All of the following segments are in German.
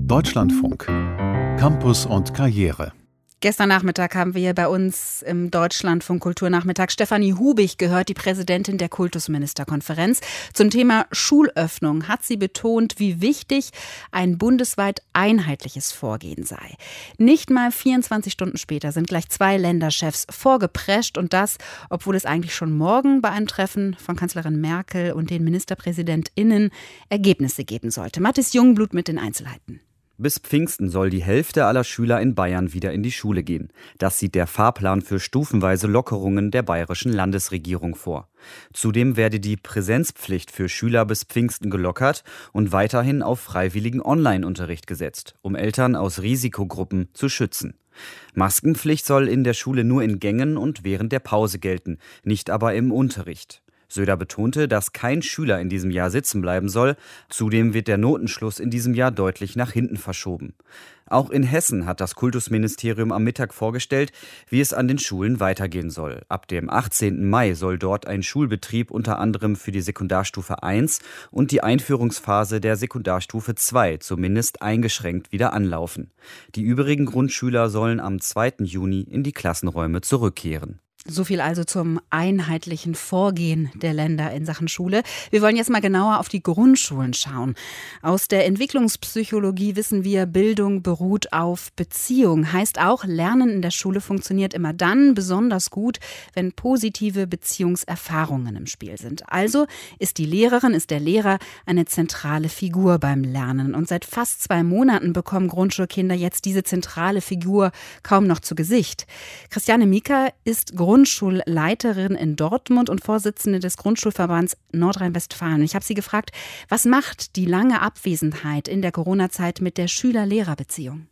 Deutschlandfunk. Campus und Karriere. Gestern Nachmittag haben wir bei uns im Deutschlandfunk Kulturnachmittag Stefanie Hubig gehört, die Präsidentin der Kultusministerkonferenz. Zum Thema Schulöffnung hat sie betont, wie wichtig ein bundesweit einheitliches Vorgehen sei. Nicht mal 24 Stunden später sind gleich 2 Länderchefs vorgeprescht und das, obwohl es eigentlich schon morgen bei einem Treffen von Kanzlerin Merkel und den MinisterpräsidentInnen Ergebnisse geben sollte. Mathis Jungblut mit den Einzelheiten. Bis Pfingsten soll die Hälfte aller Schüler in Bayern wieder in die Schule gehen. Das sieht der Fahrplan für stufenweise Lockerungen der bayerischen Landesregierung vor. Zudem werde die Präsenzpflicht für Schüler bis Pfingsten gelockert und weiterhin auf freiwilligen Online-Unterricht gesetzt, um Eltern aus Risikogruppen zu schützen. Maskenpflicht soll in der Schule nur in Gängen und während der Pause gelten, nicht aber im Unterricht. Söder betonte, dass kein Schüler in diesem Jahr sitzen bleiben soll. Zudem wird der Notenschluss in diesem Jahr deutlich nach hinten verschoben. Auch in Hessen hat das Kultusministerium am Mittag vorgestellt, wie es an den Schulen weitergehen soll. Ab dem 18. Mai soll dort ein Schulbetrieb unter anderem für die Sekundarstufe 1 und die Einführungsphase der Sekundarstufe 2 zumindest eingeschränkt wieder anlaufen. Die übrigen Grundschüler sollen am 2. Juni in die Klassenräume zurückkehren. So viel also zum einheitlichen Vorgehen der Länder in Sachen Schule. Wir wollen jetzt mal genauer auf die Grundschulen schauen. Aus der Entwicklungspsychologie wissen wir, Bildung beruht auf Beziehung. Heißt auch, Lernen in der Schule funktioniert immer dann besonders gut, wenn positive Beziehungserfahrungen im Spiel sind. Also ist die Lehrerin, ist der Lehrer eine zentrale Figur beim Lernen. Und seit fast 2 Monaten bekommen Grundschulkinder jetzt diese zentrale Figur kaum noch zu Gesicht. Christiane Mieker ist Grundschulleiterin in Dortmund und Vorsitzende des Grundschulverbands Nordrhein-Westfalen. Ich habe sie gefragt, was macht die lange Abwesenheit in der Corona-Zeit mit der Schüler-Lehrer-Beziehung?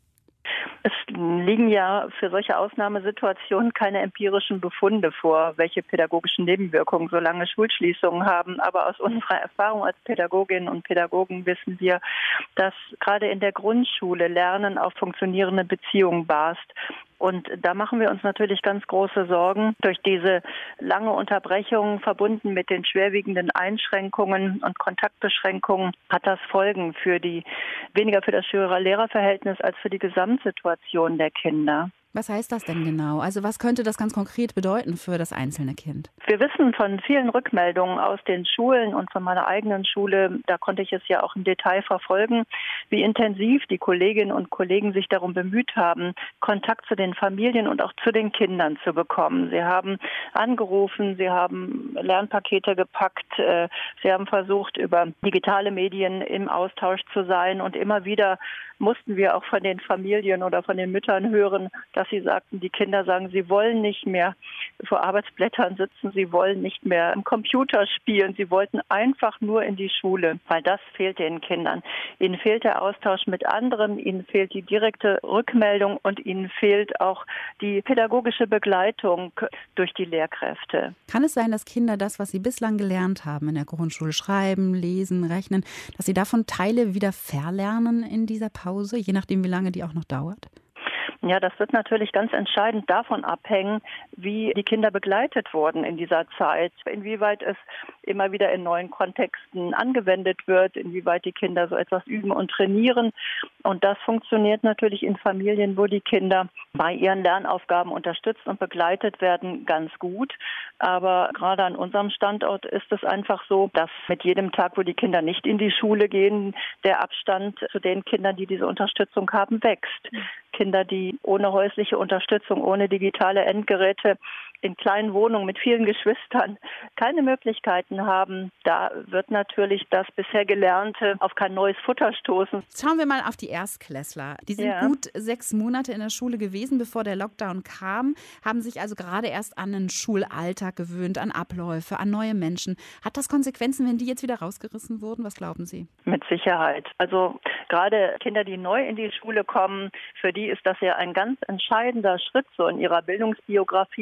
Es liegen ja für solche Ausnahmesituationen keine empirischen Befunde vor, welche pädagogischen Nebenwirkungen so lange Schulschließungen haben. Aber aus unserer Erfahrung als Pädagoginnen und Pädagogen wissen wir, dass gerade in der Grundschule Lernen auf funktionierende Beziehungen bast. Und da machen wir uns natürlich ganz große Sorgen. Durch diese lange Unterbrechung verbunden mit den schwerwiegenden Einschränkungen und Kontaktbeschränkungen hat das Folgen weniger für das Schüler-Lehrer-Verhältnis als für die Gesamtsituation der Kinder. Was heißt das denn genau? Also was könnte das ganz konkret bedeuten für das einzelne Kind? Wir wissen von vielen Rückmeldungen aus den Schulen und von meiner eigenen Schule, da konnte ich es ja auch im Detail verfolgen, wie intensiv die Kolleginnen und Kollegen sich darum bemüht haben, Kontakt zu den Familien und auch zu den Kindern zu bekommen. Sie haben angerufen, sie haben Lernpakete gepackt, sie haben versucht, über digitale Medien im Austausch zu sein und immer wieder mussten wir auch von den Familien oder von den Müttern hören, dass sie sagten, die Kinder sagen, sie wollen nicht mehr vor Arbeitsblättern sitzen, sie wollen nicht mehr am Computer spielen, sie wollten einfach nur in die Schule, weil das fehlt den Kindern. Ihnen fehlt der Austausch mit anderen, ihnen fehlt die direkte Rückmeldung und ihnen fehlt auch die pädagogische Begleitung durch die Lehrkräfte. Kann es sein, dass Kinder das, was sie bislang gelernt haben in der Grundschule, schreiben, lesen, rechnen, dass sie davon Teile wieder verlernen in dieser Pause, je nachdem, wie lange die auch noch dauert? Ja, das wird natürlich ganz entscheidend davon abhängen, wie die Kinder begleitet wurden in dieser Zeit, inwieweit es immer wieder in neuen Kontexten angewendet wird, inwieweit die Kinder so etwas üben und trainieren. Und das funktioniert natürlich in Familien, wo die Kinder bei ihren Lernaufgaben unterstützt und begleitet werden, ganz gut. Aber gerade an unserem Standort ist es einfach so, dass mit jedem Tag, wo die Kinder nicht in die Schule gehen, der Abstand zu den Kindern, die diese Unterstützung haben, wächst. Kinder, die ohne häusliche Unterstützung, ohne digitale Endgeräte in kleinen Wohnungen mit vielen Geschwistern keine Möglichkeiten haben, da wird natürlich das bisher Gelernte auf kein neues Futter stoßen. Schauen wir mal auf die Erstklässler. Die sind gut 6 Monate in der Schule gewesen, bevor der Lockdown kam, haben sich also gerade erst an den Schulalltag gewöhnt, an Abläufe, an neue Menschen. Hat das Konsequenzen, wenn die jetzt wieder rausgerissen wurden? Was glauben Sie? Mit Sicherheit. Also gerade Kinder, die neu in die Schule kommen, für die ist das ja ein ganz entscheidender Schritt so in ihrer Bildungsbiografie. Sie wechseln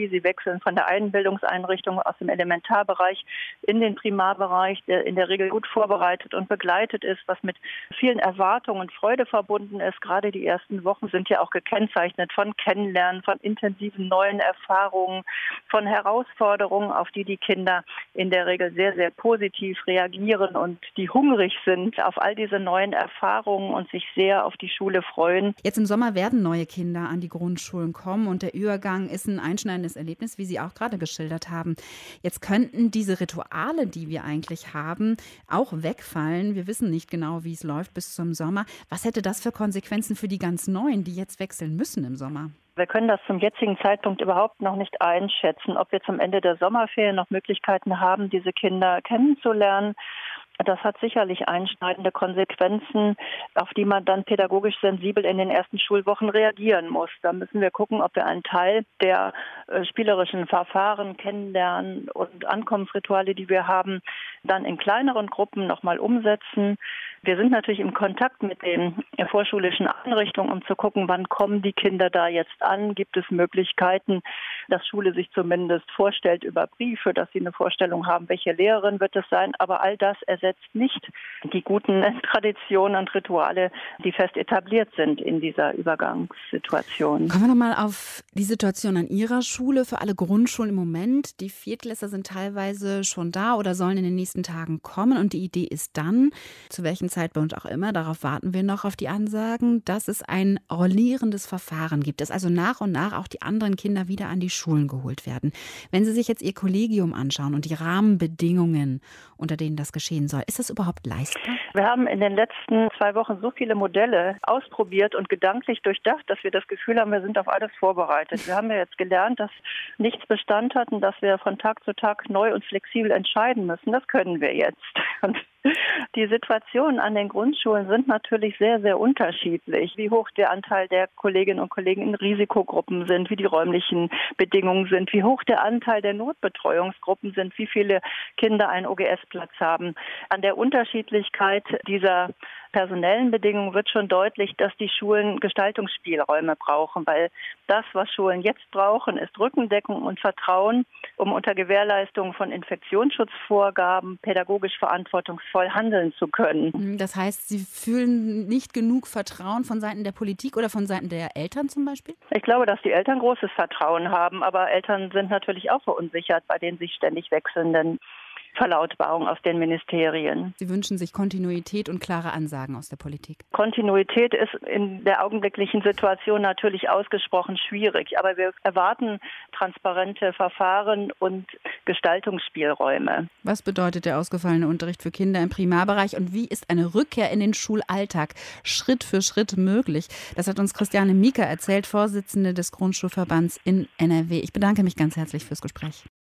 wechseln von der einen Bildungseinrichtung aus dem Elementarbereich in den Primarbereich, der in der Regel gut vorbereitet und begleitet ist, was mit vielen Erwartungen und Freude verbunden ist. Gerade die ersten Wochen sind ja auch gekennzeichnet von Kennenlernen, von intensiven neuen Erfahrungen, von Herausforderungen, auf die die Kinder in der Regel sehr, sehr positiv reagieren und die hungrig sind auf all diese neuen Erfahrungen und sich sehr auf die Schule freuen. Jetzt im Sommer werden neue Kinder an die Grundschulen kommen und der Übergang ist ein einschneidendes Erlebnis, wie Sie auch gerade geschildert haben. Jetzt könnten diese Rituale, die wir eigentlich haben, auch wegfallen. Wir wissen nicht genau, wie es läuft bis zum Sommer. Was hätte das für Konsequenzen für die ganz Neuen, die jetzt wechseln müssen im Sommer? Wir können das zum jetzigen Zeitpunkt überhaupt noch nicht einschätzen, ob wir zum Ende der Sommerferien noch Möglichkeiten haben, diese Kinder kennenzulernen. Das hat sicherlich einschneidende Konsequenzen, auf die man dann pädagogisch sensibel in den ersten Schulwochen reagieren muss. Da müssen wir gucken, ob wir einen Teil der spielerischen Verfahren kennenlernen und Ankommensrituale, die wir haben, dann in kleineren Gruppen nochmal umsetzen. Wir sind natürlich im Kontakt mit den vorschulischen Einrichtungen, um zu gucken, wann kommen die Kinder da jetzt an. Gibt es Möglichkeiten, dass Schule sich zumindest vorstellt über Briefe, dass sie eine Vorstellung haben, welche Lehrerin wird es sein. Aber all das ersetzt nicht die guten Traditionen und Rituale, die fest etabliert sind in dieser Übergangssituation. Kommen wir nochmal auf die Situation an Ihrer Schule für alle Grundschulen im Moment. Die Viertklässler sind teilweise schon da oder sollen in den nächsten Tagen kommen. Und die Idee ist dann, zu welchem Zeitpunkt auch immer, darauf warten wir noch auf die Ansagen, dass es ein rollierendes Verfahren gibt, dass also nach und nach auch die anderen Kinder wieder an die Schulen geholt werden. Wenn Sie sich jetzt Ihr Kollegium anschauen und die Rahmenbedingungen, unter denen das geschehen soll, ist das überhaupt leistbar? Wir haben in den letzten 2 Wochen so viele Modelle ausprobiert und gedanklich durchdacht, dass wir das Gefühl haben, wir sind auf alles vorbereitet. Wir haben ja jetzt gelernt, dass nichts Bestand hat und dass wir von Tag zu Tag neu und flexibel entscheiden müssen. Das können wir jetzt. Und die Situationen an den Grundschulen sind natürlich sehr, sehr unterschiedlich. Wie hoch der Anteil der Kolleginnen und Kollegen in Risikogruppen sind, wie die räumlichen Bedingungen sind, wie hoch der Anteil der Notbetreuungsgruppen sind, wie viele Kinder einen OGS-Platz haben. An der Unterschiedlichkeit dieser personellen Bedingungen wird schon deutlich, dass die Schulen Gestaltungsspielräume brauchen, weil das, was Schulen jetzt brauchen, ist Rückendeckung und Vertrauen, um unter Gewährleistung von Infektionsschutzvorgaben pädagogisch verantwortungsvoll handeln zu können. Das heißt, Sie fühlen nicht genug Vertrauen von Seiten der Politik oder von Seiten der Eltern zum Beispiel? Ich glaube, dass die Eltern großes Vertrauen haben, aber Eltern sind natürlich auch verunsichert bei den sich ständig wechselnden Verlautbarung aus den Ministerien. Sie wünschen sich Kontinuität und klare Ansagen aus der Politik. Kontinuität ist in der augenblicklichen Situation natürlich ausgesprochen schwierig, aber wir erwarten transparente Verfahren und Gestaltungsspielräume. Was bedeutet der ausgefallene Unterricht für Kinder im Primarbereich und wie ist eine Rückkehr in den Schulalltag Schritt für Schritt möglich? Das hat uns Christiane Mieker erzählt, Vorsitzende des Grundschulverbands in NRW. Ich bedanke mich ganz herzlich fürs Gespräch.